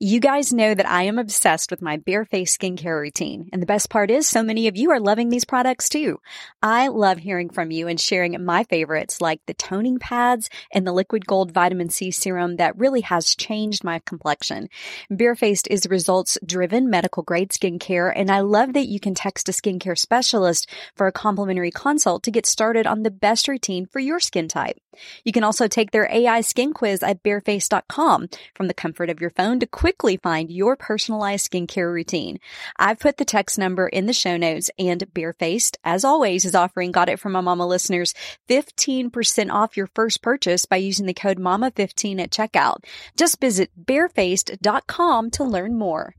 You guys know that I am obsessed with my bare-face skincare routine. And the best part is so many of you are loving these products too. I love hearing from you and sharing my favorites like the toning pads and the Liquid Gold Vitamin C Serum that really has changed my complexion. Barefaced is results-driven medical grade skincare, and I love that you can text a skincare specialist for a complimentary consult to get started on the best routine for your skin type. You can also take their AI skin quiz at barefaced.com from the comfort of your phone to quickly find your personalized skincare routine. I've put the text number in the show notes, and Barefaced, as always, is offering Got It From My Mama listeners 15% off your first purchase by using the code MAMA15 at checkout. Just visit barefaced.com to learn more.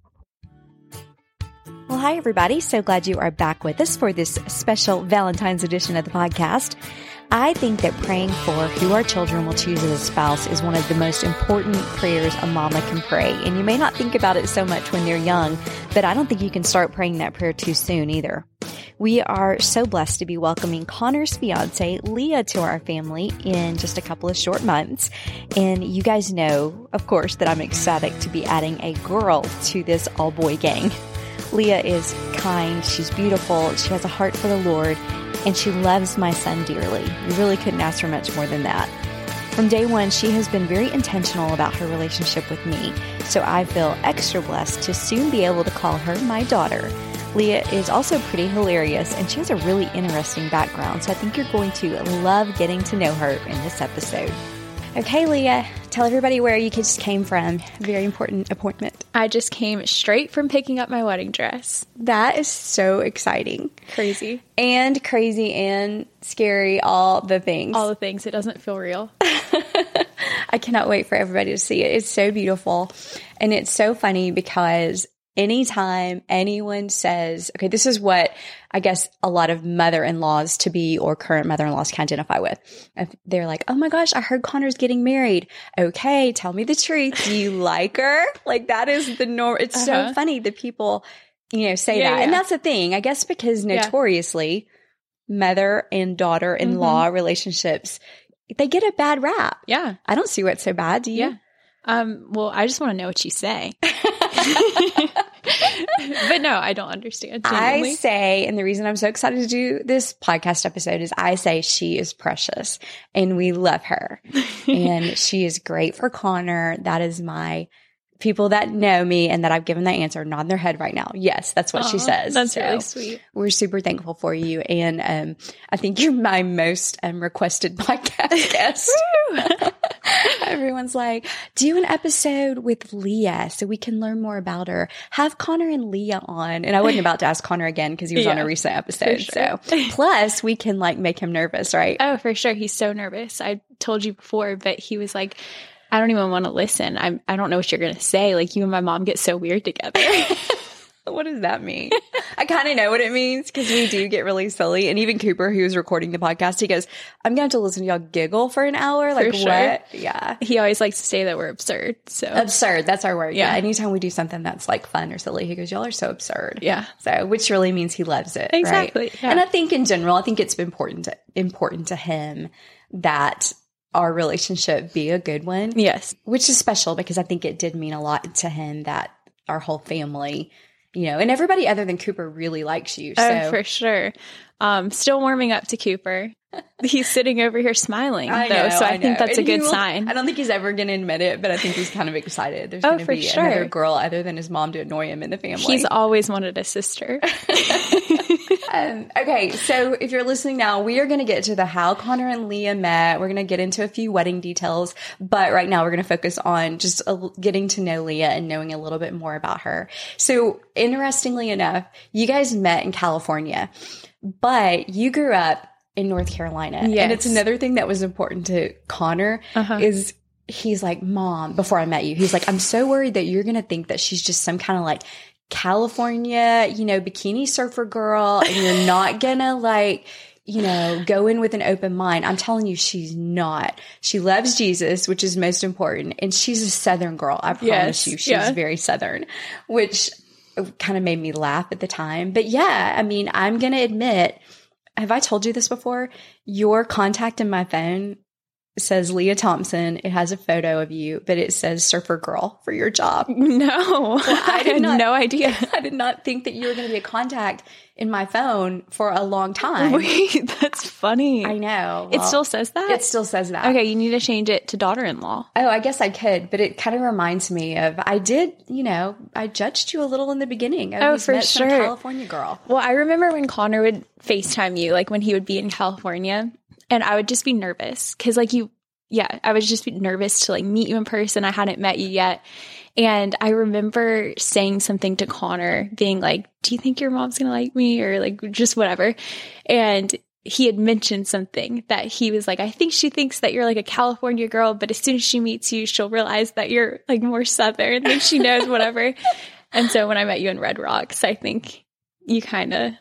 Well, hi, everybody. So glad you are back with us for this special Valentine's edition of the podcast. I think that praying for who our children will choose as a spouse is one of the most important prayers a mama can pray. And you may not think about it so much when they're young, but I don't think you can start praying that prayer too soon either. We are so blessed to be welcoming Connor's fiance, Leah, to our family in just a couple of short months. And you guys know, of course, that I'm ecstatic to be adding a girl to this all-boy gang. Leah is kind, she's beautiful, she has a heart for the Lord, and she loves my son dearly. We really couldn't ask for much more than that. From day one, she has been very intentional about her relationship with me, so I feel extra blessed to soon be able to call her my daughter. Leah is also pretty hilarious, and she has a really interesting background, so I think you're going to love getting to know her in this episode. Okay, Leah, tell everybody where you just came from. Very important appointment. I just came straight from picking up my wedding dress. That is so exciting. Crazy. And crazy and scary, all the things. All the things. It doesn't feel real. I cannot wait for everybody to see it. It's so beautiful. And it's so funny because anytime anyone says, okay, this is what I guess a lot of mother-in-laws to be or current mother-in-laws can identify with. If they're like, oh my gosh, I heard Connor's getting married. Okay, tell me the truth. Do you like her? Like that is the norm. It's so funny that people, say that. Yeah. And that's the thing, I guess, because notoriously mother and daughter-in-law relationships, they get a bad rap. Yeah. I don't see what's so bad. Do you? Yeah. Well, I just want to know what you say. But no, I don't understand. Genuinely. I say, and the reason I'm so excited to do this podcast episode is I say she is precious and we love her and she is great for Connor. That is my people that know me and that I've given that answer nod their head right now. Yes, that's what she says. That's really sweet. We're super thankful for you. And I think you're my most requested podcast guest. Everyone's like, do an episode with Leah so we can learn more about her. Have Connor and Leah on. And I wasn't about to ask Connor again because he was on a recent episode. Sure. So plus we can make him nervous, right? Oh, for sure. He's so nervous. I told you before, but he was like, I don't even want to listen. I don't know what you're going to say. Like you and my mom get so weird together. What does that mean? I kind of know what it means because we do get really silly. And even Cooper, who was recording the podcast, he goes, I'm going to have to listen to y'all giggle for an hour. Like, what? Yeah. He always likes to say that we're absurd. So absurd. That's our word. Yeah. Anytime we do something that's fun or silly, he goes, y'all are so absurd. Yeah. So, which really means he loves it. Exactly. Right? Yeah. And I think in general, I think it's important to him that our relationship be a good one. Yes. Which is special because I think it did mean a lot to him that our whole family, and everybody other than Cooper really likes you. So. Oh, for sure. Still warming up to Cooper. He's sitting over here smiling, so I think that's a good sign. I don't think he's ever going to admit it, but I think he's kind of excited. There's going to be another girl other than his mom to annoy him in the family. He's always wanted a sister. Okay, so if you're listening now, we are going to get to the how Connor and Leah met. We're going to get into a few wedding details, but right now we're going to focus on just getting to know Leah and knowing a little bit more about her. So interestingly enough, you guys met in California, but you grew up in North Carolina. Yes. And it's another thing that was important to Connor is he's like, Mom, before I met you, he's like, I'm so worried that you're going to think that she's just some kind of California, bikini surfer girl and you're not gonna go in with an open mind. I'm telling you, she's not. She loves Jesus, which is most important. And she's a Southern girl. I promise you. She's very Southern, which kind of made me laugh at the time. But yeah, I mean, I'm going to admit, have I told you this before? Your contact in my phone says Leah Thompson. It has a photo of you, but it says Surfer Girl for your job. No, I had no idea. I did not think that you were going to be a contact in my phone for a long time. Wait, that's funny. I know. It still says that? It still says that. Okay, you need to change it to daughter-in-law. Oh, I guess I could, but it kind of reminds me of, I judged you a little in the beginning. Oh, for met sure. Some California girl. Well, I remember when Connor would FaceTime you, like when he would be in California, and I would just be nervous because I would just be nervous to like meet you in person. I hadn't met you yet. And I remember saying something to Connor being like, do you think your mom's going to like me? Or like just whatever. And he had mentioned something that he was like, I think she thinks that you're like a California girl, but as soon as she meets you, she'll realize that you're like more Southern, like she knows whatever. And so when I met you in Red Rocks, I think you kind of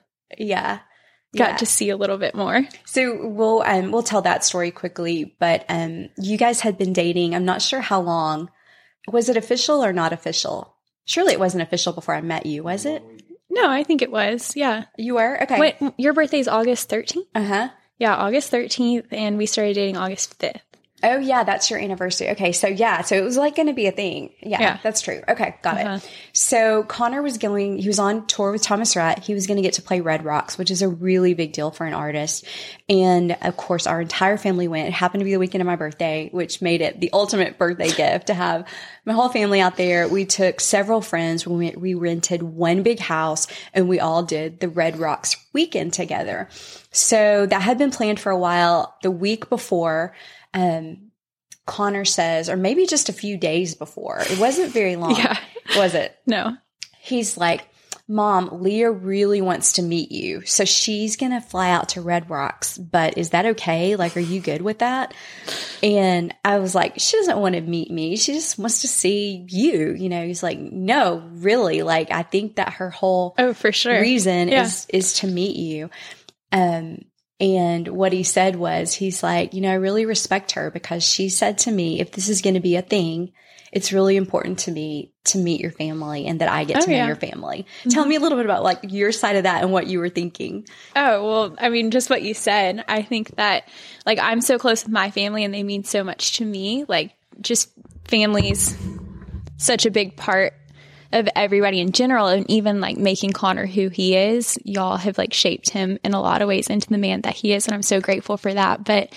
got to see a little bit more. So we'll tell that story quickly, but you guys had been dating, I'm not sure how long. Was it official or not official? Surely it wasn't official before I met you, was it? No, I think it was. Yeah. You were? Okay. Wait, your birthday is August 13th? Uh-huh. Yeah, August 13th, and we started dating August 5th. Oh, yeah, that's your anniversary. Okay, so it was like going to be a thing. Yeah, that's true. Okay, got it. So Connor he was on tour with Thomas Rhett. He was going to get to play Red Rocks, which is a really big deal for an artist. And of course, our entire family went. It happened to be the weekend of my birthday, which made it the ultimate birthday gift to have my whole family out there. We took several friends. We rented one big house and we all did the Red Rocks weekend together. So that had been planned for a while. The week before, Connor says, or maybe just a few days before, it wasn't very long, was it? No. He's like, Mom, Leah really wants to meet you. So she's going to fly out to Red Rocks, but is that okay? Like, are you good with that? And I was like, she doesn't want to meet me. She just wants to see you. He's like, no, really. Like, I think that her whole for sure reason is to meet you. And what he said was, he's like, I really respect her because she said to me, if this is going to be a thing, it's really important to me to meet your family and that I get to know your family. Mm-hmm. Tell me a little bit about like your side of that and what you were thinking. Oh, well, I mean, just what you said. I think that like I'm so close with my family and they mean so much to me. Like just family's such a big part of everybody in general, and even like making Connor who he is. Y'all have like shaped him in a lot of ways into the man that he is, and I'm so grateful for that. But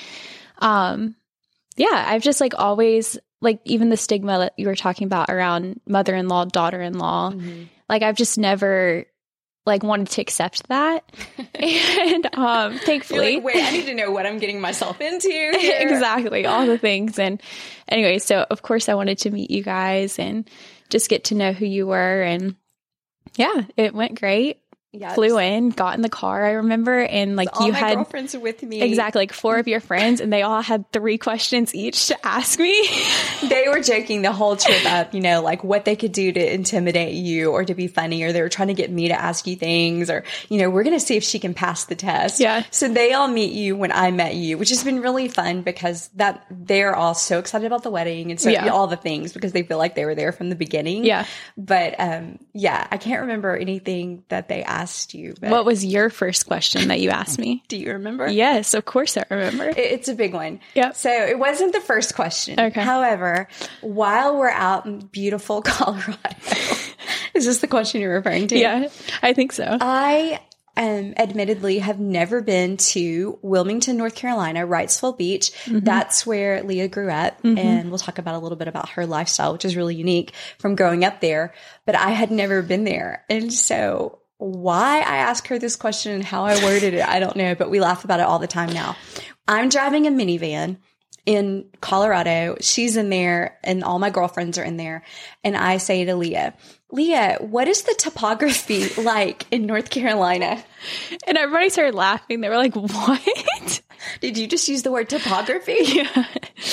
I've just like always, like even the stigma that you were talking about around mother-in-law, daughter-in-law, like I've just never like wanted to accept that. And thankfully, you're like, wait, I need to know what I'm getting myself into here. Exactly, all the things. And anyway, so of course I wanted to meet you guys and just get to know who you were. And it went great. Flew in, got in the car, I remember, and like all you my had girlfriends with me. Exactly, like 4 of your friends, and they all had 3 questions each to ask me. They were joking the whole trip up, like what they could do to intimidate you or to be funny, or they were trying to get me to ask you things, or we're going to see if she can pass the test. Yeah. So they all meet you when I met you, which has been really fun because that they're all so excited about the wedding and so all the things because they feel like they were there from the beginning. Yeah. But I can't remember anything that they asked you. But what was your first question that you asked me? Do you remember? Yes, of course I remember. It's a big one. Yeah. So it wasn't the first question. Okay. However, while we're out in beautiful Colorado, is this the question you're referring to? Yeah, I think so. I admittedly have never been to Wilmington, North Carolina, Wrightsville Beach. Mm-hmm. That's where Leah grew up. Mm-hmm. And we'll talk about a little bit about her lifestyle, which is really unique from growing up there. But I had never been there. And so why I asked her this question and how I worded it, I don't know, but we laugh about it all the time now. I'm driving a minivan in Colorado. She's in there and all my girlfriends are in there. And I say to Leah, what is the topography like in North Carolina? And everybody started laughing. They were like, what? Did you just use the word topography? Yeah.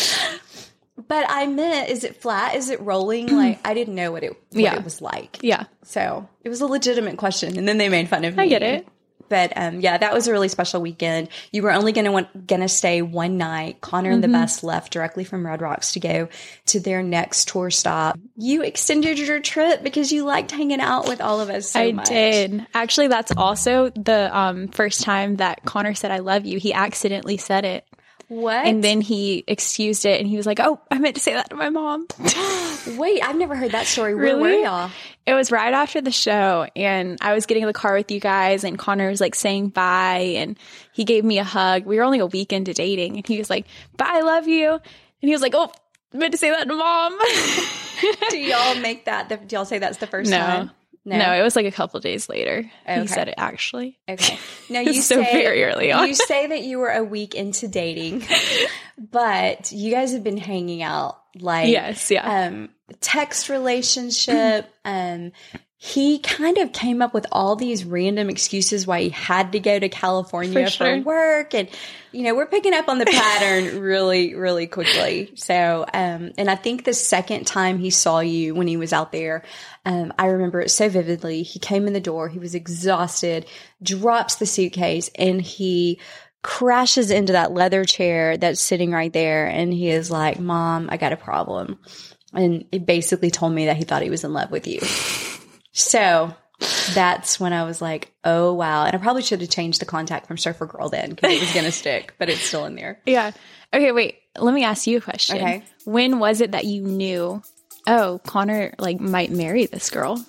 But I meant, is it flat? Is it rolling? Like, I didn't know what it was like. Yeah. So it was a legitimate question. And then they made fun of me. I get it. But that was a really special weekend. You were only going to stay one night. Connor and the bus left directly from Red Rocks to go to their next tour stop. You extended your trip because you liked hanging out with all of us so much. I did. Actually, that's also the first time that Connor said, I love you. He accidentally said it. What? And then he excused it and he was like, oh, I meant to say that to my mom. Wait, I've never heard that story. Where Really? were y'all? It was right after the show, and I was getting in the car with you guys, and Connor was like saying bye, and he gave me a hug. We were only a week into dating, and he was like, bye, I love you. And he was like, oh, I meant to say that to mom. Do y'all make that? Do y'all say that's the first time? No, it was like a couple days later. Okay. He said it actually. Okay. No, It's you so say very early on. You say that you were a week into dating, but you guys have been hanging out like Yes, yeah. Text relationship. He kind of came up with all these random excuses why he had to go to California for work. And, you know, we're picking up on the pattern really, really quickly. So, and I think the second time he saw you when he was out there, I remember it so vividly. He came in the door, he was exhausted, drops the suitcase, and he crashes into that leather chair that's sitting right there. And he is like, Mom, I got a problem. And it basically told me that he thought he was in love with you. So that's when I was like, oh, wow. And I probably should have changed the contact from Surfer Girl then because it was going to stick, but it's still in there. Yeah. Okay, wait. Let me ask you a question. Okay. When was it that you knew, oh, Connor like might marry this girl?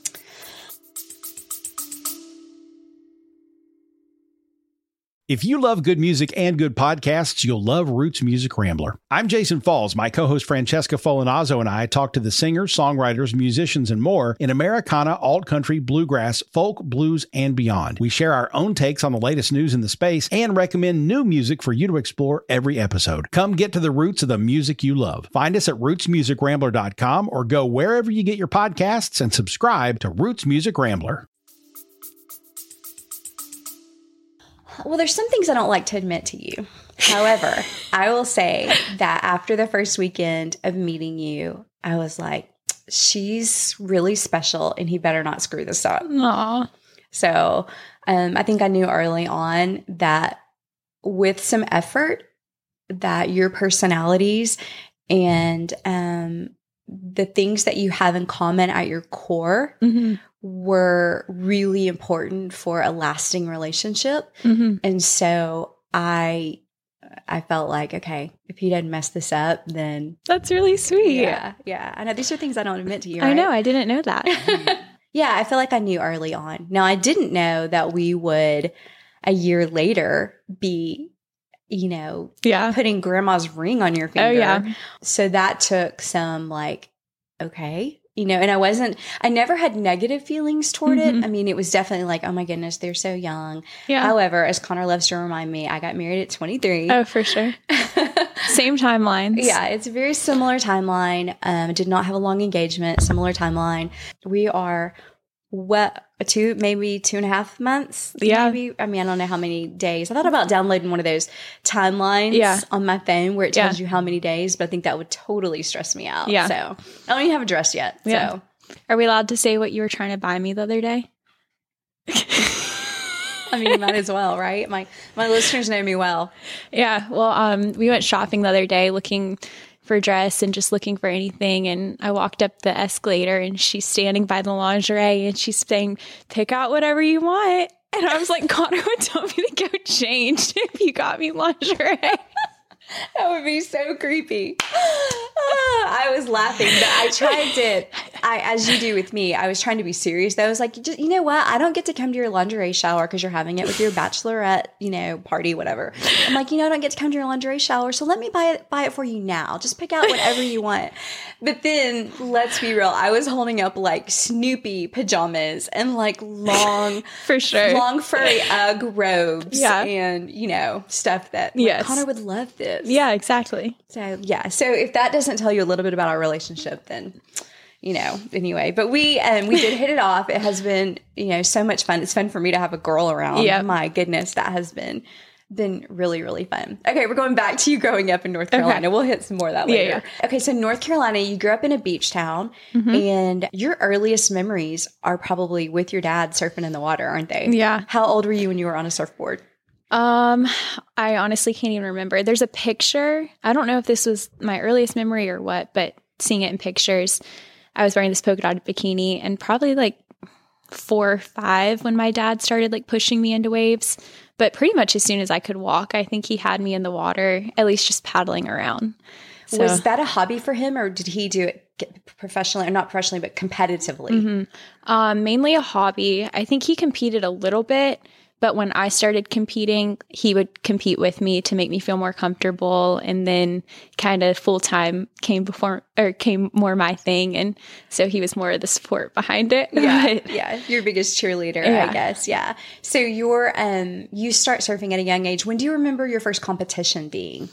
If you love good music and good podcasts, you'll love Roots Music Rambler. I'm Jason Falls. My co-host Francesca Folinazzo and I talk to the singers, songwriters, musicians, and more in Americana, alt country, bluegrass, folk, blues, and beyond. We share our own takes on the latest news in the space and recommend new music for you to explore every episode. Come get to the roots of the music you love. Find us at rootsmusicrambler.com or go wherever you get your podcasts and subscribe to Roots Music Rambler. Well, there's some things I don't like to admit to you. However, I will say that after the first weekend of meeting you, I was like, she's really special and he better not screw this up. Aw. So I think I knew early on that with some effort that your personalities and the things that you have in common at your core were really important for a lasting relationship. And so I felt like, okay, if he doesn't mess this up, then That's really sweet. yeah. I know these are things I don't admit to you. I right? know. I didn't know that. Yeah, I feel like I knew early on. Now, I didn't know that we would a year later be, you know, Yeah. putting grandma's ring on your finger. Oh, yeah. So that took some like, okay, you know, and I never had negative feelings toward it. I mean, it was definitely like, oh my goodness, they're so young. Yeah. However, as Connor loves to remind me, I got married at 23. Oh, for sure. Same timelines. Yeah, it's a very similar timeline. Did not have a long engagement, similar timeline. We are maybe 2.5 months. Yeah. Maybe. I mean, I don't know how many days. I thought about downloading one of those timelines on my phone where it tells you how many days, but I think that would totally stress me out. Yeah. So I don't even have a dress yet. Yeah. So Are we allowed to say what you were trying to buy me the other day? I mean, you might as well, right? My listeners know me well. Yeah. Well, we went shopping the other day looking for a dress and just looking for anything. And I walked up the escalator and she's standing by the lingerie and she's saying, pick out whatever you want. And I was like, Connor would tell me to go change if you got me lingerie. That would be so creepy. I was laughing, but I tried to, as you do with me, I was trying to be serious though. I was like, you know what? I don't get to come to your lingerie shower because you're having it with your bachelorette, you know, party, whatever. I'm like, you know, I don't get to come to your lingerie shower. So let me buy it for you now. Just pick out whatever you want. But then let's be real. I was holding up like Snoopy pajamas and like long, For sure. long furry Ugg robes Yeah. and, you know, stuff that like, Yes. Connor would love this. Yeah, exactly. So, yeah. So if that doesn't tell you a little bit about our relationship, then, you know, anyway. But we did hit it off. It has been, you know, so much fun. It's fun for me to have a girl around. Yep. My goodness, that has been really, really fun. Okay, we're going back to you growing up in North Carolina. We'll hit some more of that later. Yeah. Okay, so North Carolina, you grew up in a beach town, and your earliest memories are probably with your dad surfing in the water, aren't they? Yeah. How old were you when you were on a surfboard? I honestly can't even remember. There's a picture. I don't know if this was my earliest memory or what, but seeing it in pictures, I was wearing this polka dot bikini and probably like 4 or 5 when my dad started like pushing me into waves. But pretty much as soon as I could walk, I think he had me in the water, at least just paddling around. So, was that a hobby for him, or did he do it professionally, or not professionally, but competitively? Mainly a hobby. I think he competed a little bit, but when I started competing, he would compete with me to make me feel more comfortable. And then kind of full time came more my thing. And so he was more of the support behind it. Yeah. Your biggest cheerleader, I guess. Yeah. So you start surfing at a young age. When do you remember your first competition being?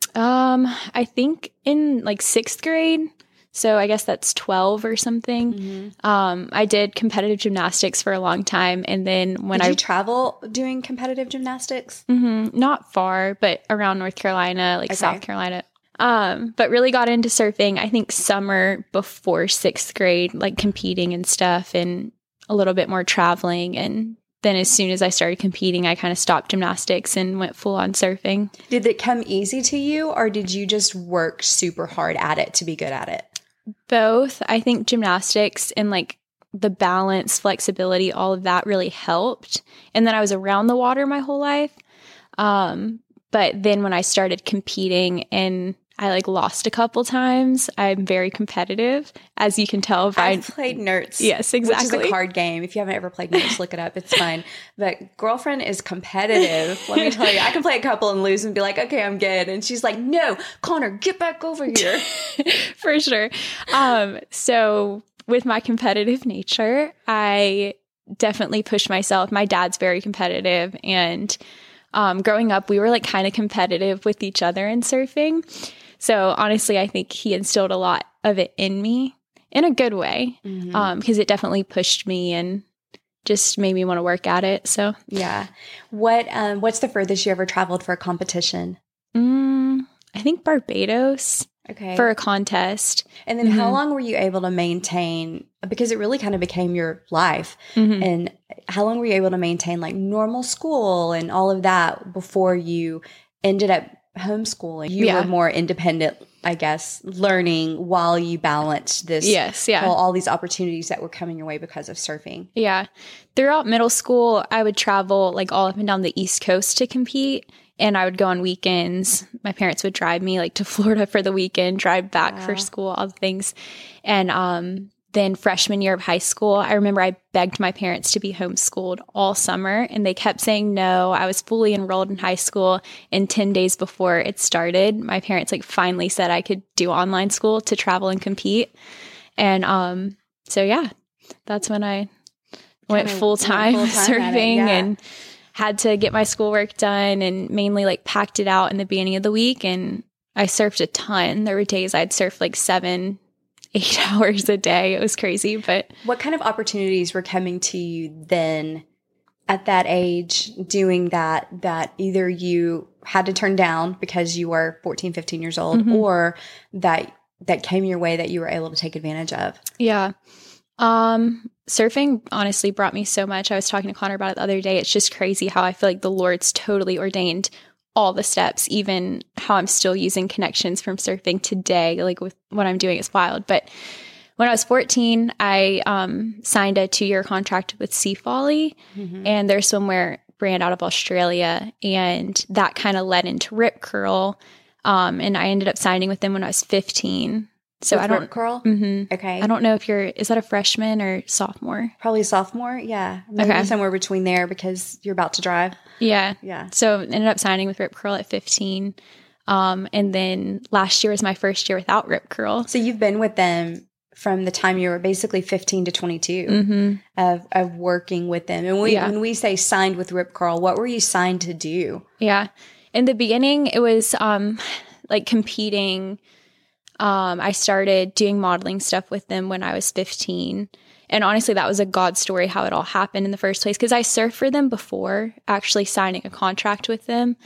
I think in like 6th grade. So I guess that's 12 or something. I did competitive gymnastics for a long time. And then when Did you travel doing competitive gymnastics? Not far, but around North Carolina, like South Carolina. But really got into surfing, I think summer before 6th grade, like competing and stuff and a little bit more traveling. And then as soon as I started competing, I kind of stopped gymnastics and went full on surfing. Did it come easy to you, or did you just work super hard at it to be good at it? Both. I think gymnastics and like the balance, flexibility, all of that really helped. And then I was around the water my whole life. But then when I started competing and I like lost a couple times, I'm very competitive, as you can tell. I've played Nerds. Yes, exactly. Which is a card game. If you haven't ever played Nerds, look it up. It's fun. But girlfriend is competitive. Let me tell you, I can play a couple and lose and be like, okay, I'm good. And she's like, no, Connor, get back over here. For sure. So with my competitive nature, I definitely push myself. My dad's very competitive, and growing up, we were like kind of competitive with each other in surfing. So honestly, I think he instilled a lot of it in me in a good way, because it definitely pushed me and just made me want to work at it. So yeah. What's the furthest you ever traveled for a competition? I think Barbados. Okay. For a contest. And then how long were you able to maintain, because it really kind of became your life, and how long were you able to maintain like normal school and all of that before you ended up homeschooling? You were more independent, I guess, learning while you balanced this. Yes, all these opportunities that were coming your way because of surfing. Yeah. Throughout middle school, I would travel like all up and down the East Coast to compete. And I would go on weekends. My parents would drive me like to Florida for the weekend, drive back for school, all the things. And then freshman year of high school, I remember I begged my parents to be homeschooled all summer, and they kept saying no. I was fully enrolled in high school, and 10 days before it started, my parents like finally said I could do online school to travel and compete. And so yeah, that's when I went full-time surfing and had to get my schoolwork done, and mainly like packed it out in the beginning of the week. And I surfed a ton. There were days I'd surf like 7-8 hours a day. It was crazy. But what kind of opportunities were coming to you then at that age doing that either you had to turn down because you were 14, 15 years old, or that came your way that you were able to take advantage of? Yeah. Surfing honestly brought me so much. I was talking to Connor about it the other day. It's just crazy how I feel like the Lord's totally ordained all the steps, even how I'm still using connections from surfing today. Like with what I'm doing is wild. But when I was 14, I signed a 2-year contract with Sea Folly, and they're a swimwear brand out of Australia. And that kind of led into Rip Curl. And I ended up signing with them when I was 15. So I don't Rip Curl? Okay. I don't know if is that a freshman or sophomore? Probably sophomore. Yeah. Maybe somewhere between there, because you're about to drive. Yeah. Yeah. So ended up signing with Rip Curl at 15. And then last year was my first year without Rip Curl. So you've been with them from the time you were basically 15 to 22 of working with them. And when we say signed with Rip Curl, what were you signed to do? Yeah. In the beginning, it was like competing. I started doing modeling stuff with them when I was 15. And honestly, that was a God story how it all happened in the first place, because I surfed for them before actually signing a contract with them.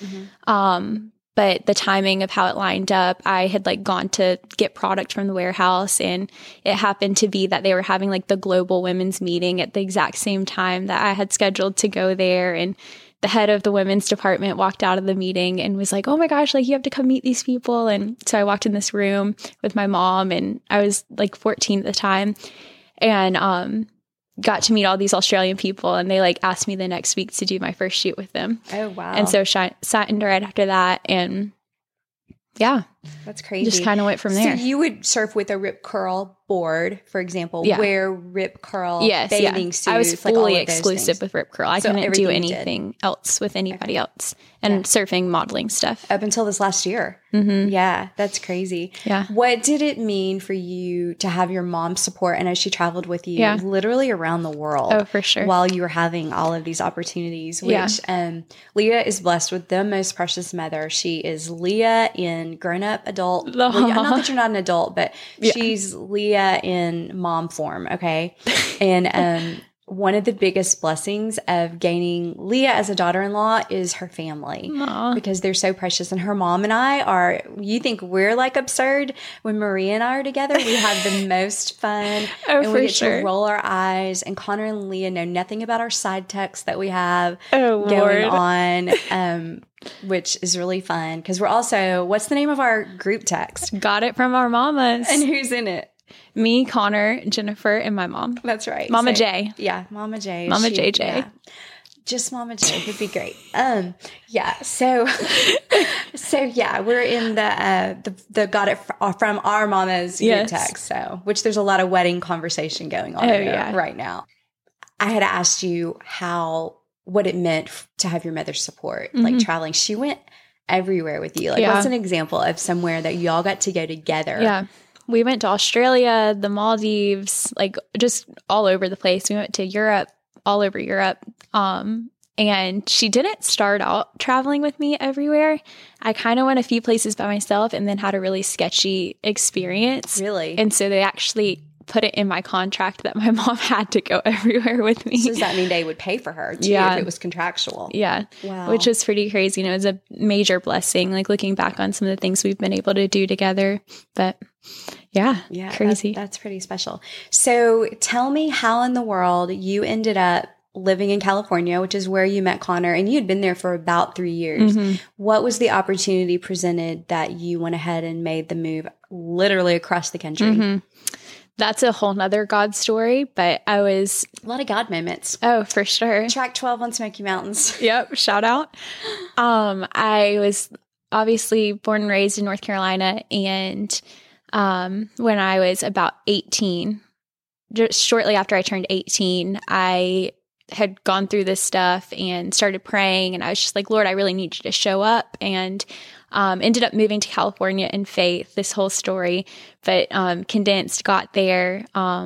But the timing of how it lined up, I had like gone to get product from the warehouse, and it happened to be that they were having like the global women's meeting at the exact same time that I had scheduled to go there. And the head of the women's department walked out of the meeting and was like, oh my gosh, like you have to come meet these people. And so I walked in this room with my mom, and I was like 14 at the time. And got to meet all these Australian people, and they like asked me the next week to do my first shoot with them. Oh, wow. And so signed right after that. And yeah, that's crazy. Just kind of went from there. So you would surf with a Rip Curl board, for example, wear Rip Curl bathing suits. I was fully like exclusive with Rip Curl. I couldn't do anything else with anybody else. And surfing, modeling stuff. Up until this last year. Mm-hmm. Yeah, that's crazy. Yeah. What did it mean for you to have your mom's support? I know she traveled with you literally around the world. Oh, for sure. While you were having all of these opportunities, which Leah is blessed with the most precious mother. She is Leah in grown-up adult. Well, not that you're not an adult, but she's Leah in mom form, okay? And one of the biggest blessings of gaining Leah as a daughter-in-law is her family. Aww. Because they're so precious. And her mom and I are, you think we're like absurd. When Maria and I are together, we have the most fun. And we get to roll our eyes. And Connor and Leah know nothing about our side texts that we have going on, which is really fun. Because we're also, what's the name of our group text? Got it from our mamas. And who's in it? Me, Connor, Jennifer, and my mom. That's right. Mama J. Yeah, Mama J. Mama JJ. Yeah. Just Mama J would be great. So we're in the got it from our mama's group text. So, which there's a lot of wedding conversation going on right now. I had asked you what it meant to have your mother's support, like traveling. She went everywhere with you. Like, what's an example of somewhere that y'all got to go together? Yeah. We went to Australia, the Maldives, like just all over the place. We went to Europe, all over Europe. And she didn't start out traveling with me everywhere. I kind of went a few places by myself and then had a really sketchy experience. Really? And so they actually put it in my contract that my mom had to go everywhere with me. So does that mean they would pay for her too if it was contractual? Yeah. Wow. Which was pretty crazy. And it was a major blessing, like looking back on some of the things we've been able to do together. But yeah, crazy. That's pretty special. So tell me how in the world you ended up living in California, which is where you met Connor, and you had been there for about 3 years. Mm-hmm. What was the opportunity presented that you went ahead and made the move literally across the country? Mm-hmm. That's a whole nother God story, but I was... A lot of God moments. Oh, for sure. Track 12 on Smoky Mountains. Yep, shout out. I was obviously born and raised in North Carolina, and when I was about 18, just shortly after I turned 18, I had gone through this stuff and started praying, and I was just like, Lord, I really need you to show up, and ended up moving to California in faith, this whole story, but condensed, got there,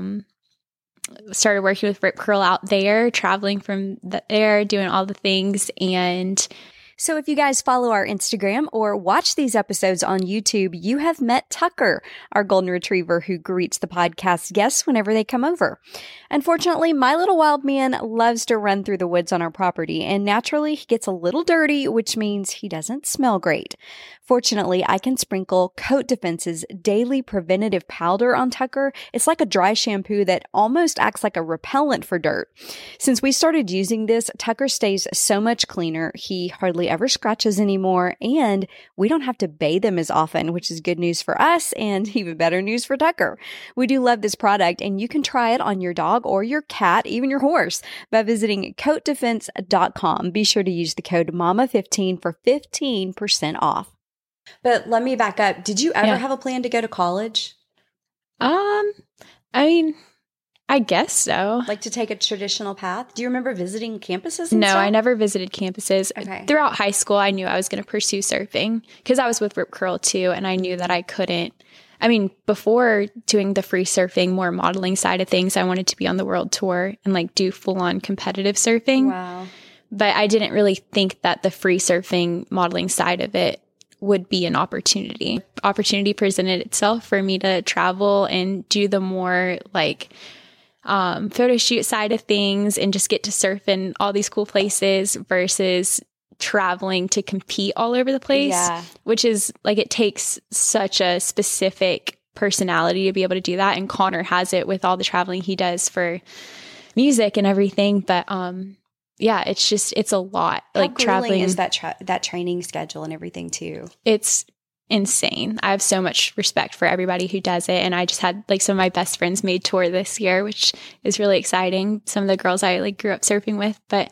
started working with Rip Curl out there, traveling from there, doing all the things. And so if you guys follow our Instagram or watch these episodes on YouTube, you have met Tucker, our golden retriever who greets the podcast guests whenever they come over. Unfortunately, my little wild man loves to run through the woods on our property, and naturally he gets a little dirty, which means he doesn't smell great. Fortunately, I can sprinkle Coat Defense's daily preventative powder on Tucker. It's like a dry shampoo that almost acts like a repellent for dirt. Since we started using this, Tucker stays so much cleaner. He hardly ever scratches anymore, and we don't have to bathe him as often, which is good news for us and even better news for Tucker. We do love this product, and you can try it on your dog or your cat, even your horse, by visiting coatdefense.com. Be sure to use the code MAMA15 for 15% off. But let me back up. Did you ever have a plan to go to college? I mean, I guess so. Like to take a traditional path? Do you remember visiting campuses and No, stuff? I never visited campuses. Okay. Throughout high school, I knew I was going to pursue surfing because I was with Rip Curl too, and I knew that I couldn't. I mean, before doing the free surfing, more modeling side of things, I wanted to be on the world tour and like do full-on competitive surfing. Wow. But I didn't really think that the free surfing modeling side of it would be an opportunity. Opportunity presented itself for me to travel and do the more like photo shoot side of things and just get to surf in all these cool places versus traveling to compete all over the place, which is like, it takes such a specific personality to be able to do that. And Connor has it with all the traveling he does for music and everything. But yeah, it's a lot. How like traveling is that training schedule and everything too? It's insane. I have so much respect for everybody who does it. And I just had like some of my best friends made tour this year, which is really exciting. Some of the girls I like grew up surfing with, but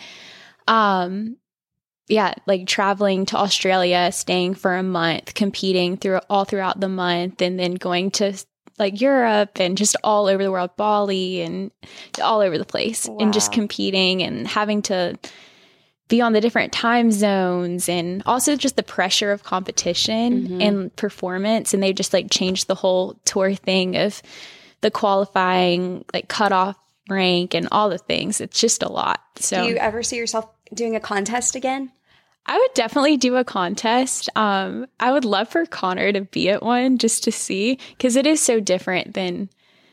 yeah, like traveling to Australia, staying for a month, competing throughout the month, and then going to like Europe and just all over the world, Bali and all over the place. Wow. And just competing and having to be on the different time zones, and also just the pressure of competition and performance. And they just like changed the whole tour thing of the qualifying, like cutoff rank and all the things. It's just a lot. So do you ever see yourself doing a contest again? I would definitely do a contest. I would love for Connor to be at one just to see, because it is so different than,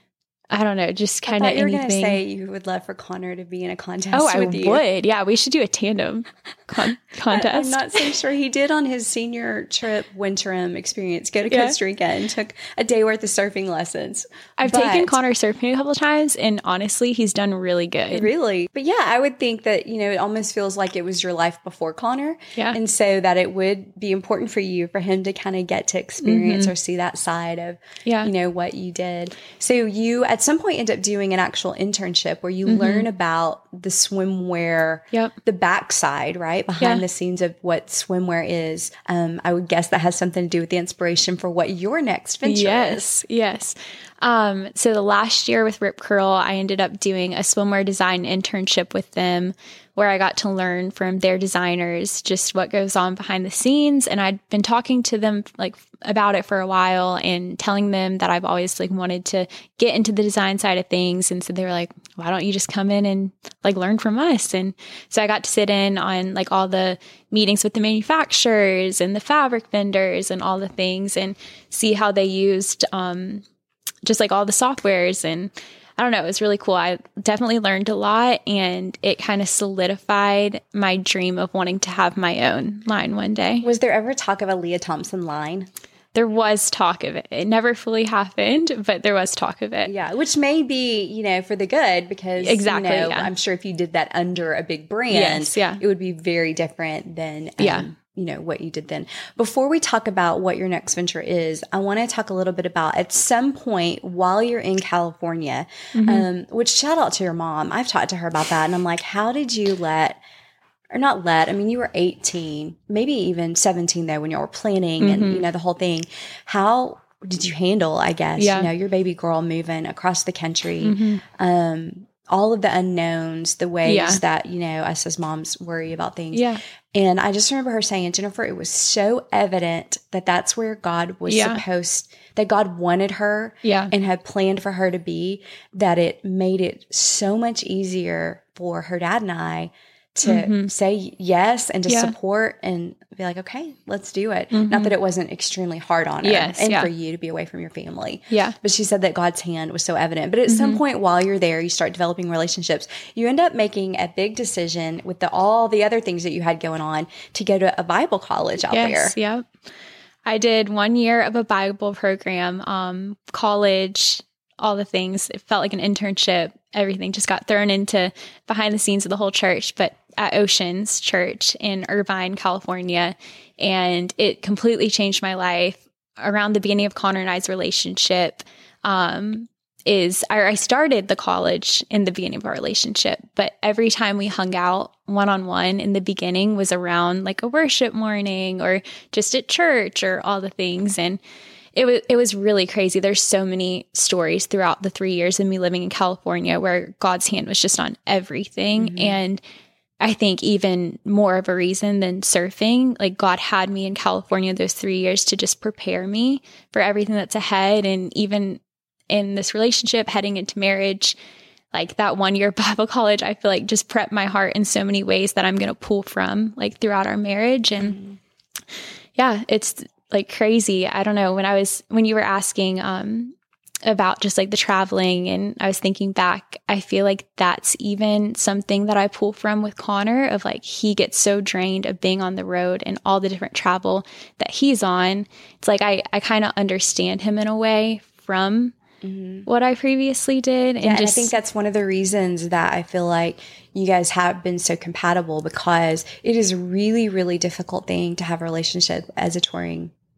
I don't know, just kind of anything. You were going to say you would love for Connor to be in a contest with you. Oh, I would. Yeah, we should do a tandem contest. I'm not so sure. He did on his senior trip, Winterim experience, go to Costa Rica and took a day worth of surfing lessons. I've taken Connor surfing a couple of times, and honestly, he's done really good. Really? But yeah, I would think that, it almost feels like it was your life before Connor. Yeah. And so that it would be important for him to kind of get to experience or see that side of, what you did. So you, at some point, end up doing an actual internship where you learn about the swimwear, the backside, right? Behind the scenes of what swimwear is. I would guess that has something to do with the inspiration for what your next venture is. Yes. So the last year with Rip Curl, I ended up doing a swimwear design internship with them, where I got to learn from their designers just what goes on behind the scenes. And I'd been talking to them like about it for a while and telling them that I've always like wanted to get into the design side of things. And so they were like, why don't you just come in and like learn from us? And so I got to sit in on like all the meetings with the manufacturers and the fabric vendors and all the things, and see how they used just like all the softwares. And I don't know, it was really cool. I definitely learned a lot, and it kind of solidified my dream of wanting to have my own line one day. Was there ever talk of a Leah Thompson line? There was talk of it. It never fully happened, but there was talk of it. Yeah, which may be, for the good, because exactly, I'm sure if you did that under a big brand, it would be very different than what you did then. Before we talk about what your next venture is, I want to talk a little bit about, at some point while you're in California, which shout out to your mom. I've talked to her about that, and I'm like, how did you you were 18, maybe even 17 though, when y'all were planning and, the whole thing. How did you handle, I guess, your baby girl moving across the country, all of the unknowns, the ways that, us as moms worry about things. Yeah. And I just remember her saying, Jennifer, it was so evident that that's where God was that God wanted her and had planned for her to be, that it made it so much easier for her dad and I to say yes and to support and be like, okay, let's do it. Not that it wasn't extremely hard on her for you to be away from your family. Yeah. But she said that God's hand was so evident. But at some point while you're there, you start developing relationships. You end up making a big decision with all the other things that you had going on to go to a Bible college out there. Yep. I did 1 year of a Bible program, college, all the things. It felt like an internship. Everything just got thrown into behind the scenes of the whole church, but at Oceans Church in Irvine, California. And it completely changed my life. Around the beginning of Connor and I's relationship, I started the college in the beginning of our relationship, but every time we hung out one-on-one in the beginning was around like a worship morning or just at church or all the things. And it was really crazy. There's so many stories throughout the 3 years of me living in California where God's hand was just on everything. And I think even more of a reason than surfing, like God had me in California those 3 years to just prepare me for everything that's ahead. And even in this relationship, heading into marriage, like that 1 year Bible college, I feel like just prepped my heart in so many ways that I'm going to pull from like throughout our marriage. And it's like crazy. I don't know, when you were asking about just like the traveling, and I was thinking back, I feel like that's even something that I pull from with Connor, of like he gets so drained of being on the road and all the different travel that he's on. It's like I kind of understand him in a way from what I previously did. And I think that's one of the reasons that I feel like you guys have been so compatible, because it is a really, really difficult thing to have a relationship as a touring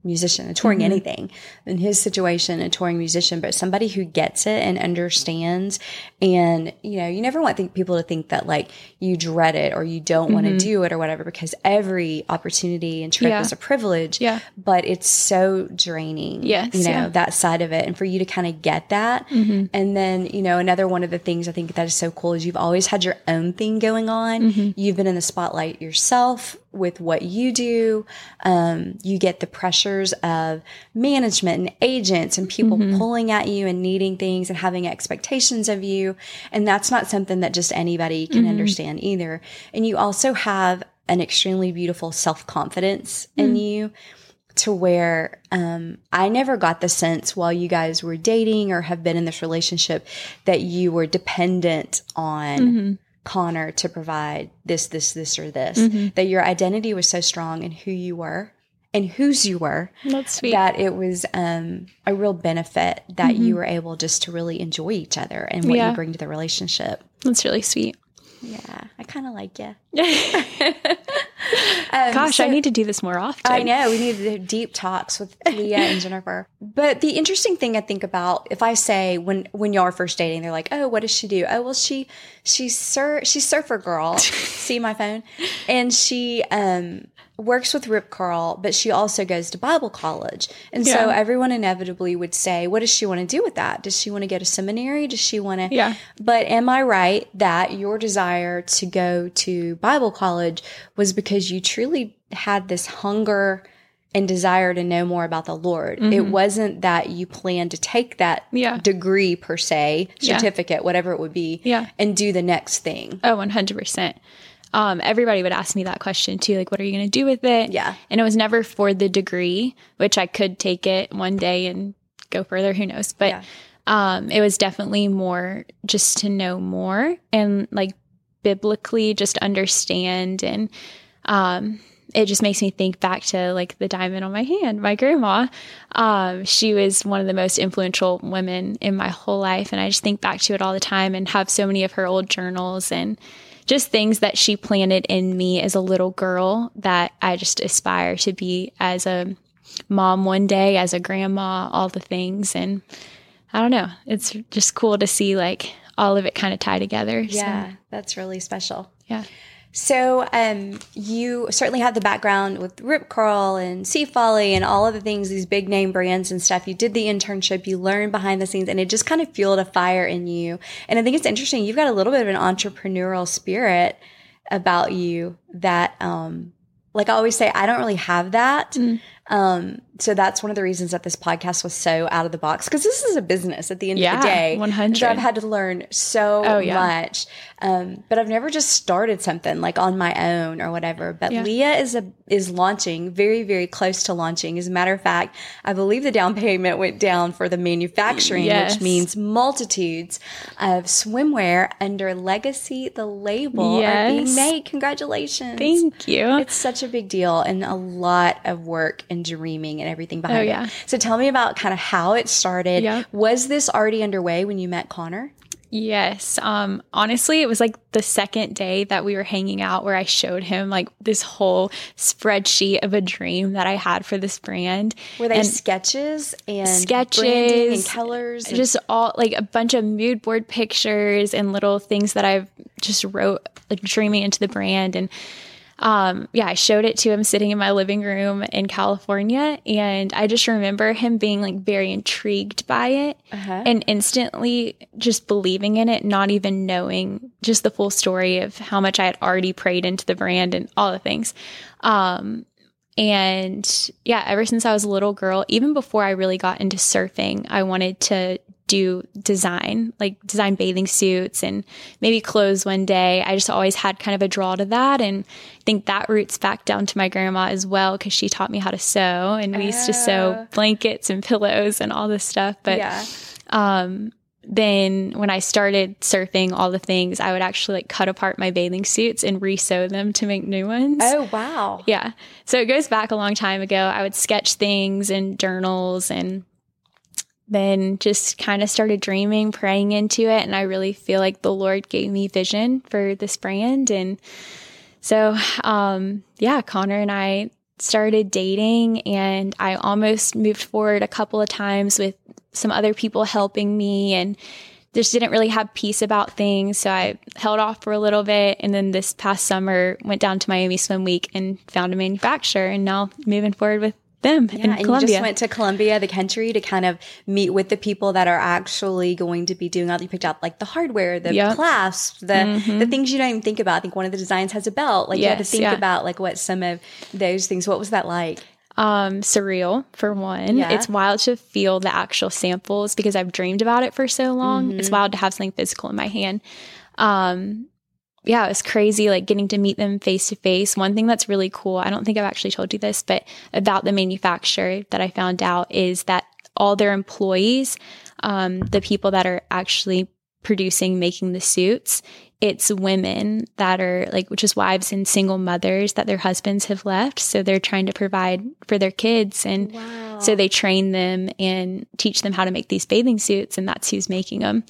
musician, a touring anything. In his situation, a touring musician, but somebody who gets it and understands. And, you know, you never want people to think that like you dread it or you don't want to do it or whatever, because every opportunity and trip is a privilege, but it's so draining, you know, that side of it. And for you to kind of get that. And then, you know, another one of the things I think that is so cool is you've always had your own thing going on. You've been in the spotlight yourself with what you do. You get the pressures of management and agents and people pulling at you and needing things and having expectations of you. And that's not something that just anybody can understand either. And you also have an extremely beautiful self-confidence in you, to where I never got the sense while you guys were dating or have been in this relationship that you were dependent on Connor to provide this, or this, that your identity was so strong in who you were and whose you were. That's sweet. That it was a real benefit that you were able just to really enjoy each other and what you bring to the relationship. That's really sweet. Yeah, I kind of like you. Gosh, I need to do this more often. I know. We need to do deep talks with Leah and Jennifer. But the interesting thing I think about, if I say when y'all are first dating, they're like, oh, what does she do? Oh, well, she's surfer girl. See my phone? And she works with Rip Curl, but she also goes to Bible college. And so everyone inevitably would say, what does she want to do with that? Does she want to go to seminary? Does she want to? Yeah. But am I right that your desire to go to Bible college was because you truly had this hunger and desire to know more about the Lord? It wasn't that you planned to take that degree per se, certificate, whatever it would be, and do the next thing. Oh, 100%. Everybody would ask me that question too, like, what are you going to do with it? Yeah. And it was never for the degree, which I could take it one day and go further, who knows? But it was definitely more just to know more and like biblically just understand. And it just makes me think back to like the diamond on my hand, my grandma. She was one of the most influential women in my whole life. And I just think back to it all the time and have so many of her old journals and just things that she planted in me as a little girl that I just aspire to be as a mom one day, as a grandma, all the things. And I don't know, it's just cool to see like all of it kind of tie together. Yeah, that's really special. Yeah. So you certainly have the background with Rip Curl and Sea Folly and all of the things, these big name brands and stuff. You did the internship, you learned behind the scenes, and it just kind of fueled a fire in you. And I think it's interesting. You've got a little bit of an entrepreneurial spirit about you that, like I always say, I don't really have that. So that's one of the reasons that this podcast was so out of the box, because this is a business at the end of the day. 100. So I've had to learn so much. But I've never just started something like on my own or whatever. But Leah is launching, very, very close to launching. As a matter of fact, I believe the down payment went down for the manufacturing, which means multitudes of swimwear under Legacy, the label, are being made. Congratulations. Thank you. It's such a big deal and a lot of work and dreaming and everything behind it. So tell me about kind of how it started. Was this already underway when you met Connor? Yes. Honestly, it was like the second day that we were hanging out where I showed him like this whole spreadsheet of a dream that I had for this brand. Were they sketches and branding and colors? Just all like a bunch of mood board pictures and little things that I've just wrote like dreaming into the brand. And I showed it to him sitting in my living room in California. And I just remember him being like very intrigued by it and instantly just believing in it, not even knowing just the full story of how much I had already prayed into the brand and all the things. Ever since I was a little girl, even before I really got into surfing, I wanted to do design bathing suits and maybe clothes one day. I just always had kind of a draw to that. And I think that roots back down to my grandma as well, because she taught me how to sew, and we used to sew blankets and pillows and all this stuff. But then when I started surfing all the things, I would actually like cut apart my bathing suits and re-sew them to make new ones. Oh, wow. Yeah. So it goes back a long time ago. I would sketch things in journals and then just kind of started dreaming, praying into it. And I really feel like the Lord gave me vision for this brand. And so, Connor and I started dating, and I almost moved forward a couple of times with some other people helping me, and just didn't really have peace about things. So I held off for a little bit. And then this past summer went down to Miami Swim Week and found a manufacturer, and now moving forward with them in and Columbia. You just went to Columbia, the country, to kind of meet with the people that are actually going to be doing all. You picked out like the hardware, the clasps, the things you don't even think about. I think one of the designs has a belt. Like you had to think about like what some of those things. What was that like? Surreal for one. Yeah. It's wild to feel the actual samples because I've dreamed about it for so long. It's wild to have something physical in my hand. Yeah, it was crazy, like getting to meet them face to face. One thing that's really cool, I don't think I've actually told you this, but about the manufacturer that I found out is that all their employees, the people that are actually producing, making the suits, it's women that are like, which is wives and single mothers that their husbands have left. So they're trying to provide for their kids. And so they train them and teach them how to make these bathing suits. And that's who's making them.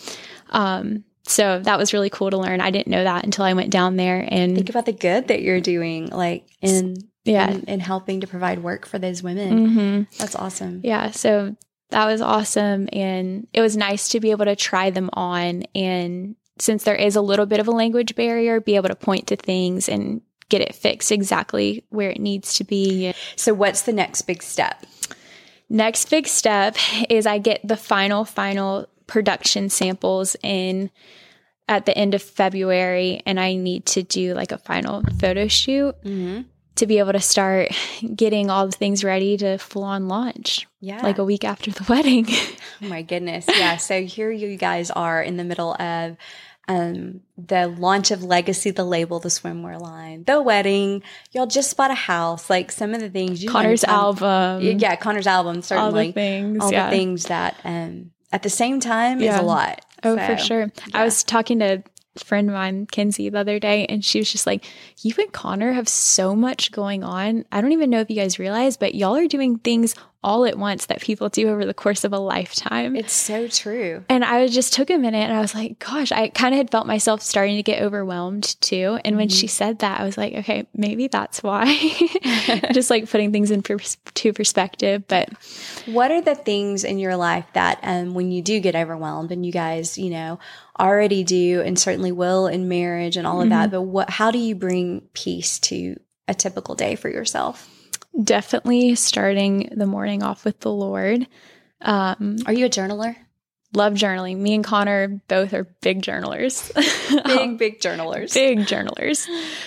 So that was really cool to learn. I didn't know that until I went down there and think about the good that you're doing, like in helping to provide work for those women. Mm-hmm. That's awesome. Yeah. So that was awesome. And it was nice to be able to try them on. And since there is a little bit of a language barrier, be able to point to things and get it fixed exactly where it needs to be. So what's the next big step? Next big step is I get the final production samples in at the end of February, and I need to do like a final photo shoot to be able to start getting all the things ready to full on launch. Yeah. Like a week after the wedding. Oh my goodness. Yeah. So here you guys are in the middle of the launch of Legacy, the label, the swimwear line, the wedding. Y'all just bought a house. Like some of the things Connor's album. Yeah, Connor's album, certainly. All the things that at the same time is a lot. Oh, for sure. Yeah. I was talking to a friend of mine, Kinsey, the other day, and she was just like, you and Connor have so much going on. I don't even know if you guys realize, but y'all are doing things all at once that people do over the course of a lifetime. It's so true. And I just took a minute and I was like, gosh, I kind of had felt myself starting to get overwhelmed too. And when she said that, I was like, okay, maybe that's why. Just like putting things into perspective. But what are the things in your life that when you do get overwhelmed, and you guys, already do and certainly will in marriage and all of that, but how do you bring peace to a typical day for yourself? Definitely starting the morning off with the Lord. Are you a journaler? Love journaling. Me and Connor both are big journalers. Big journalers. Big journalers.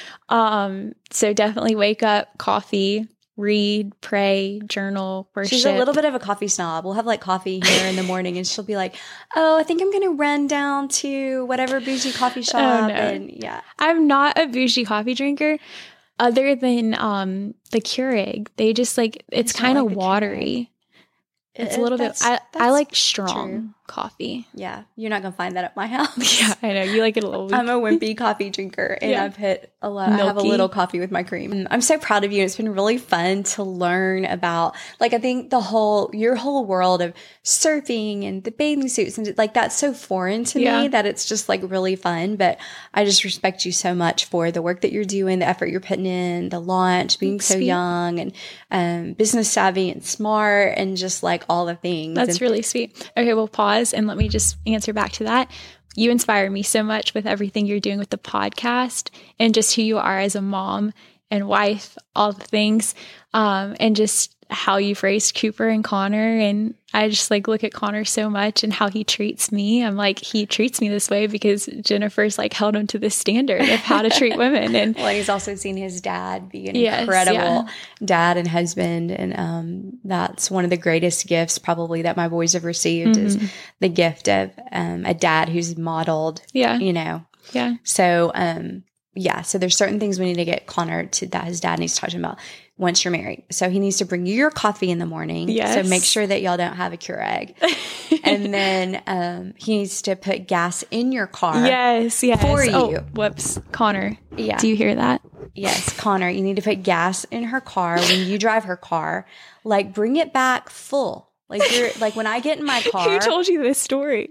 So definitely wake up, coffee, read, pray, journal, worship. She's a little bit of a coffee snob. We'll have like coffee here in the morning and she'll be like, oh, I think I'm going to run down to whatever bougie coffee shop. Oh, no. And yeah. I'm not a bougie coffee drinker. Other than the Keurig, they just like, it's kind of watery. It's a little bit, I like strong coffee. Yeah. You're not going to find that at my house. Yeah, I know. You like it a little weak. I'm a wimpy coffee drinker and I've hit a lot. Milky. I have a little coffee with my cream. I'm so proud of you. It's been really fun to learn about, like, I think your whole world of surfing and the bathing suits and like that's so foreign to me that it's just like really fun. But I just respect you so much for the work that you're doing, the effort you're putting in, the launch, being so young and business savvy and smart and just like all the things. That's really sweet. Okay, well, pause and let me just answer back to that. You inspire me so much with everything you're doing with the podcast and just who you are as a mom and wife, all the things, and just how you've raised Cooper and Connor. And I just like look at Connor so much and how he treats me. I'm like, he treats me this way because Jennifer's like held him to this standard of how to treat women. And well, he's also seen his dad be an incredible dad and husband. And that's one of the greatest gifts probably that my boys have received is the gift of a dad who's modeled, Yeah. So, so there's certain things we need to get Connor to that his dad needs to talk to him about once you're married. So he needs to bring you your coffee in the morning. Yes. So make sure that y'all don't have a Keurig. And then he needs to put gas in your car. Yes. For you. Oh, whoops. Connor. Yeah. Do you hear that? Yes. Connor, you need to put gas in her car when you drive her car. Like bring it back full. Like you're like when I get in my car. Who told you this story?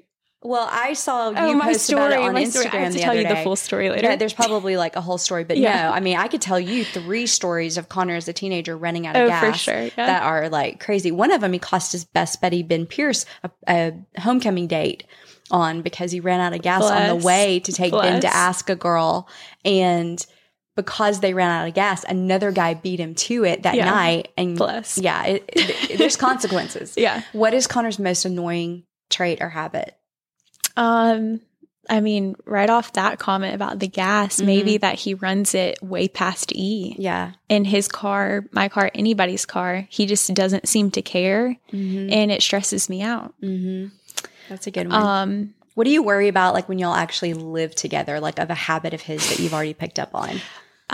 Well, I saw you my post story, about it on my Instagram story. I have to the tell other you day. the full story later. Yeah, there's probably like a whole story, but Yeah. no, I mean, I could tell you 3 stories of Connor as a teenager running out of gas for sure. Yeah. that are like crazy. One of them, he cost his best buddy Ben Pierce a homecoming date on because he ran out of gas on the way to take Ben to ask a girl, and because they ran out of gas, another guy beat him to it that night. And there's consequences. Yeah. What is Connor's most annoying trait or habit? I mean, right off that comment about the gas, maybe that he runs it way past E. Yeah. In his car, my car, anybody's car, he just doesn't seem to care, and it stresses me out. That's a good one. What do you worry about, like when y'all actually live together, like of a habit of his that you've already picked up on?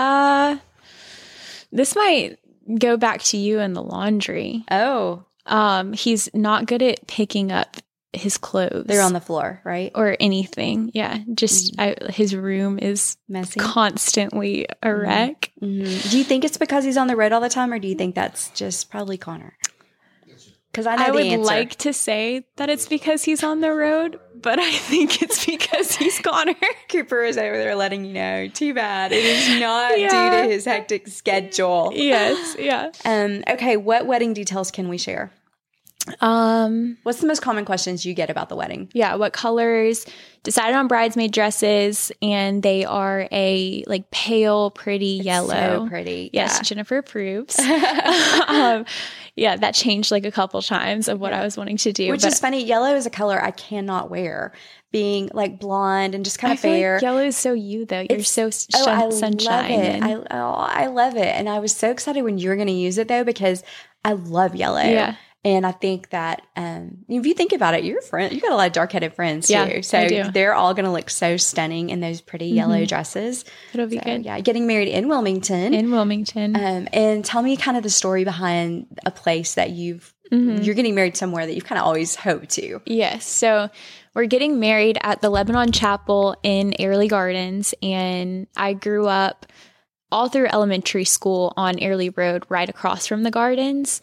This might go back to you and the laundry. Oh, he's not good at picking up his clothes. They're on the floor, right? Or anything. Yeah. Just his room is messy, constantly a wreck. Do you think it's because he's on the road all the time, or do you think that's just probably Connor? Because I would like to say that it's because he's on the road, but I think it's because he's Connor. Cooper is over there letting you know. Too bad. It is not due to his hectic schedule. Yes. Yeah. Okay. What wedding details can we share? What's the most common questions you get about the wedding? Yeah. What colors? Decided on bridesmaid dresses, and they are a like pale, pretty yellow. So pretty. Yes. Jennifer approves. Yeah, that changed like a couple times of what I was wanting to do. Which is funny. Yellow is a color I cannot wear. Being like blonde and just kind of fair. Like yellow is so you though. You're so sunshine. I love it. And I was so excited when you were going to use it though, because I love yellow. Yeah. And I think that if you think about it, you're a friend. You got a lot of dark-headed friends too. Yeah, so I do. They're all going to look so stunning in those pretty yellow dresses. It'll be good. Yeah, getting married in Wilmington. And tell me kind of the story behind a place that you're getting married somewhere that you've kind of always hoped to. Yes. So we're getting married at the Lebanon Chapel in Airlie Gardens, and I grew up all through elementary school on Airlie Road, right across from the gardens.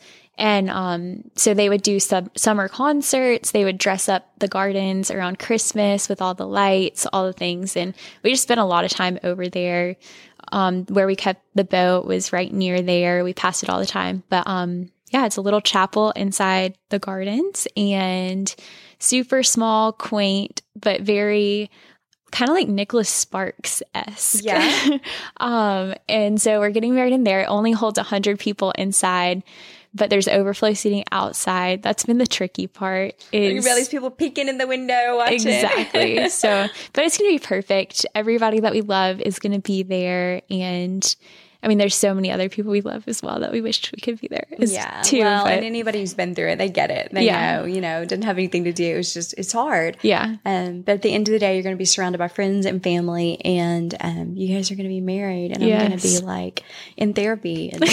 And so they would do summer concerts. They would dress up the gardens around Christmas with all the lights, all the things. And we just spent a lot of time over there. Where we kept the boat was right near there. We passed it all the time. But yeah, it's a little chapel inside the gardens, and super small, quaint, but very kind of like Nicholas Sparks-esque. Yeah. And so we're getting married in there. It only holds 100 people inside, but there's overflow seating outside. That's been the tricky part. You got these people peeking in the window watching. Exactly. So, but it's going to be perfect. Everybody that we love is going to be there. And I mean, there's so many other people we love as well that we wished we could be there too. Well, and anybody who's been through it, they get it. They know, it didn't have anything to do. It was just, it's hard. Yeah. But at the end of the day, you're going to be surrounded by friends and family, and you guys are going to be married, and I'm going to be like in therapy. And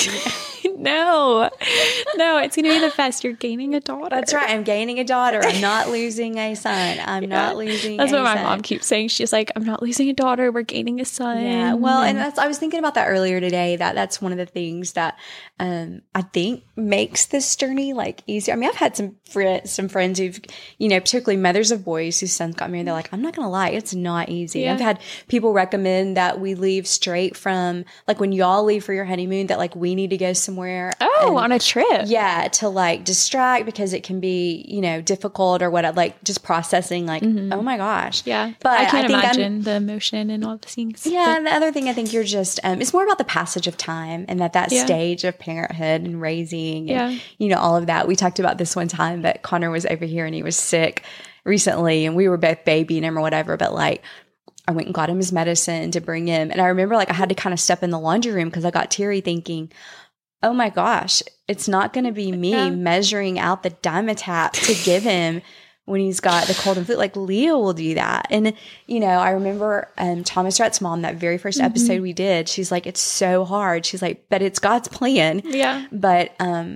No, it's going to be the best. You're gaining a daughter. That's right. I'm gaining a daughter. I'm not losing a son. I'm not losing That's a what my son. mom keeps saying. She's like, I'm not losing a daughter. We're gaining a son. Yeah. Well, and I was thinking about that earlier today, that's one of the things that I think makes this journey like easier. I mean, I've had some friends who've, particularly mothers of boys whose sons got married. They're like, I'm not going to lie, it's not easy. Yeah. I've had people recommend that we leave straight from, like, when y'all leave for your honeymoon, that like we need to go somewhere. On a trip. Yeah, to like distract, because it can be, difficult or what, like just processing like, oh my gosh. Yeah. But I can't think imagine the emotion and all the things. Yeah. And the other thing I think you're just, it's more about the passage of time and that stage of parenthood and raising and, all of that. We talked about this one time that Connor was over here and he was sick recently and we were both babying him or whatever, but like, I went and got him his medicine to bring him. And I remember like I had to kind of step in the laundry room because I got teary thinking, oh my gosh, it's not going to be me measuring out the Dimetap to give him when he's got the cold and flu. Like Leah will do that. And, I remember Thomas Rhett's mom, that very first episode we did, she's like, it's so hard. She's like, but it's God's plan. Yeah. But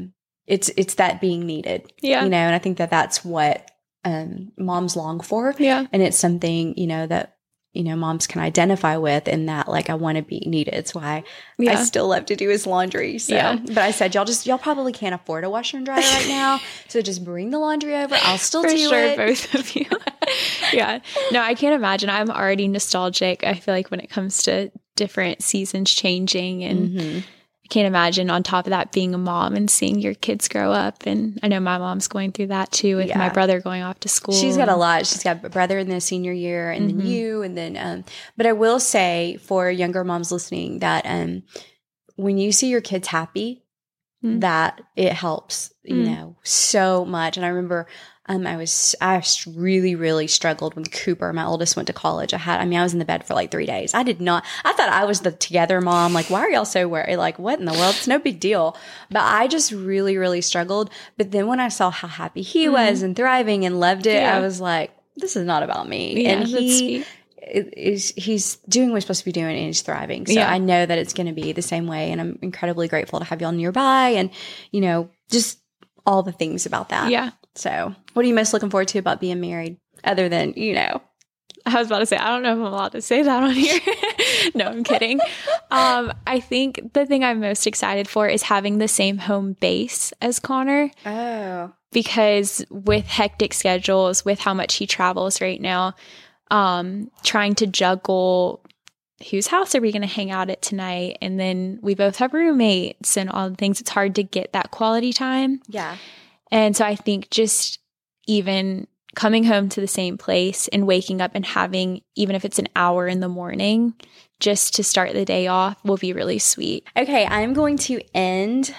it's that being needed. Yeah. And I think that's what moms long for. Yeah. And it's something, that moms can identify with, in that, like, I want to be needed. It's why I still love to do his laundry. So, but I said, y'all probably can't afford a washer and dryer right now. So just bring the laundry over. I'll still do it. Both of you. Yeah. No, I can't imagine. I'm already nostalgic. I feel like when it comes to different seasons changing, and I can't imagine on top of that being a mom and seeing your kids grow up. And I know my mom's going through that too, with my brother going off to school. She's got a lot. She's got a brother in the senior year, and then you, and then, but I will say for younger moms listening that, when you see your kids happy, that it helps, so much. And I remember, I really, really struggled when Cooper, my oldest, went to college. I was in the bed for like 3 days. I thought I was the together mom. Like, why are y'all so worried? Like, what in the world? It's no big deal. But I just really, really struggled. But then when I saw how happy he was and thriving and loved it, I was like, this is not about me. Yeah, and he's doing what he's supposed to be doing, and he's thriving. So I know that it's going to be the same way. And I'm incredibly grateful to have y'all nearby, and, just all the things about that. Yeah. So what are you most looking forward to about being married, other than, I was about to say, I don't know if I'm allowed to say that on here. No, I'm kidding. I think the thing I'm most excited for is having the same home base as Connor. Oh. Because with hectic schedules, with how much he travels right now, trying to juggle whose house are we going to hang out at tonight? And then we both have roommates and all the things. It's hard to get that quality time. Yeah. And so I think just even coming home to the same place and waking up and having, even if it's an hour in the morning, just to start the day off will be really sweet. Okay. I'm going to end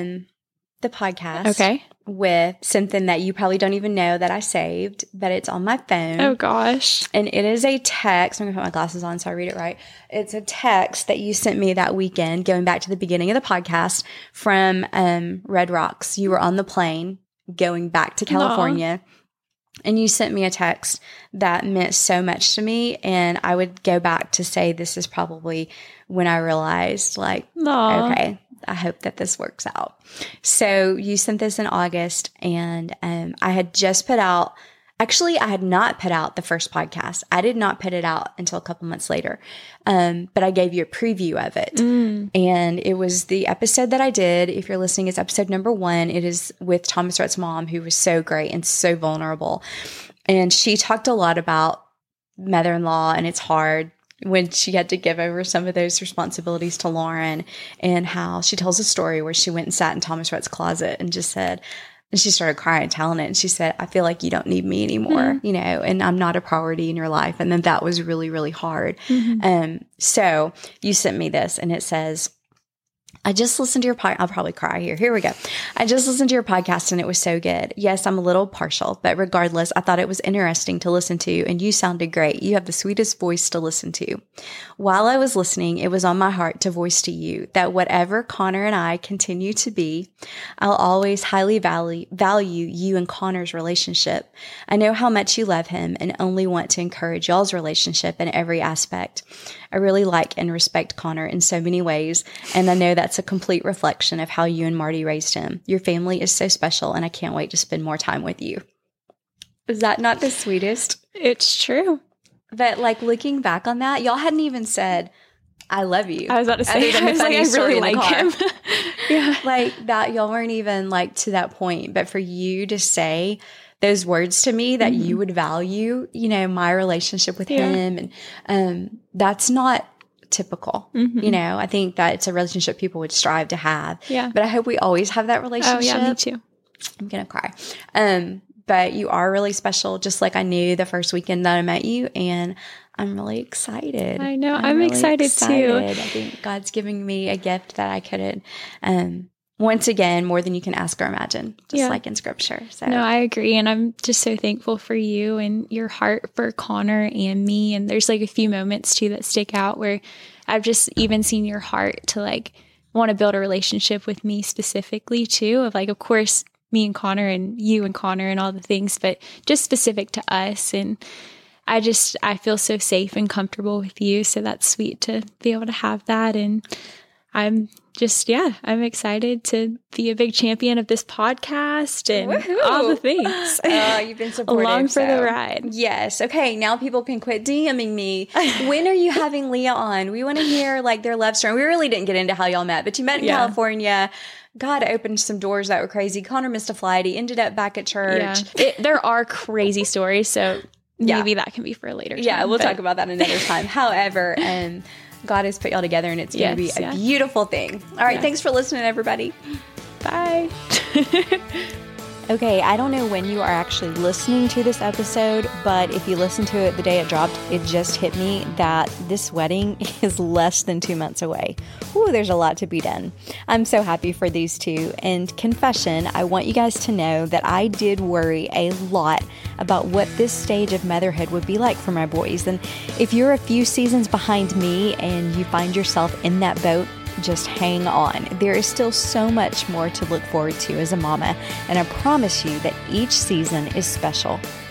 the podcast with something that you probably don't even know that I saved, but it's on my phone. Oh, gosh. And it is a text. I'm going to put my glasses on so I read it right. It's a text that you sent me that weekend, going back to the beginning of the podcast, from Red Rocks. You were on the plane going back to California. Aww. And you sent me a text that meant so much to me. And I would go back to say, this is probably when I realized, like, okay, I hope that this works out. So you sent this in August, and I had just put out, actually, I had not put out the first podcast. I did not put it out until a couple months later. But I gave you a preview of it. And it was the episode that I did. If you're listening, it's episode number 1. It is with Thomas Rhett's mom, who was so great and so vulnerable. And she talked a lot about mother-in-law, and it's hard when she had to give over some of those responsibilities to Lauren, and how she tells a story where she went and sat in Thomas Rhett's closet and just said, and she started crying and telling it. And she said, I feel like you don't need me anymore, and I'm not a priority in your life. And then that was really, really hard. So you sent me this, and it says, I just listened to your podcast. I'll probably cry here. Here we go. I just listened to your podcast, and it was so good. Yes, I'm a little partial, but regardless, I thought it was interesting to listen to, and you sounded great. You have the sweetest voice to listen to. While I was listening, it was on my heart to voice to you that whatever Connor and I continue to be, I'll always highly value you and Connor's relationship. I know how much you love him and only want to encourage y'all's relationship in every aspect. I really like and respect Connor in so many ways, and I know that's a complete reflection of how you and Marty raised him. Your family is so special, and I can't wait to spend more time with you. Is that not the sweetest? It's true. But like, looking back on that, y'all hadn't even said, I love you. I was about to say, I really like him. Yeah. Like that, y'all weren't even like to that point. But for you to say those words to me, that you would value, my relationship with him. And that's not typical. I think that it's a relationship people would strive to have. Yeah. But I hope we always have that relationship. Oh, yeah, me too. I'm going to cry. But you are really special, just like I knew the first weekend that I met you. And I'm really excited. I know. I'm really excited too. I think God's giving me a gift that I couldn't, once again, more than you can ask or imagine, just like in scripture. So no, I agree. And I'm just so thankful for you and your heart for Connor and me. And there's like a few moments too that stick out where I've just even seen your heart to like want to build a relationship with me specifically too, of like, of course, me and Connor and you and Connor and all the things, but just specific to us. And I feel so safe and comfortable with you. So that's sweet to be able to have that. And I'm just, I'm excited to be a big champion of this podcast and all the things. You've been supportive. Along for the ride. Yes. Okay. Now people can quit DMing me. When are you having Leah on? We want to hear like their love story. We really didn't get into how y'all met, but you met in California. God opened some doors that were crazy. Connor missed a flight. He ended up back at church. Yeah. There are crazy stories. So maybe that can be for a later time. Yeah. We'll talk about that another time. However, God has put y'all together and it's going to be a beautiful thing. All right. Thanks for listening, everybody. Bye. Okay, I don't know when you are actually listening to this episode, but if you listen to it the day it dropped, it just hit me that this wedding is less than 2 months away. Ooh, there's a lot to be done. I'm so happy for these two. And confession, I want you guys to know that I did worry a lot about what this stage of motherhood would be like for my boys. And if you're a few seasons behind me and you find yourself in that boat, just hang on. There is still so much more to look forward to as a mama, and I promise you that each season is special.